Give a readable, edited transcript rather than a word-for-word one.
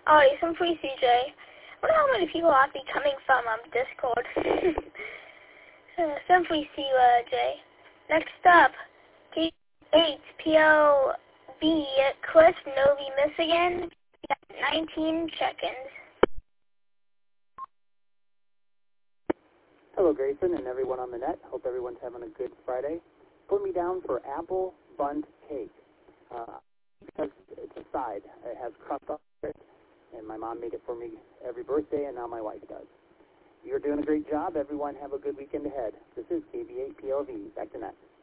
Alright, some free CJ. I wonder how many people are actually coming from Discord. Some free CJ. Next up, K8PLB, Cliff, Novi, Michigan. 19 check-ins. Hello, Grayson, and everyone on the net. Hope everyone's having a good Friday. Put me down for apple bundt cake. Because it's a side. It has crust on it, and my mom made it for me every birthday, and now my wife does. You're doing a great job. Everyone have a good weekend ahead. This is KB8PLV. Back to net.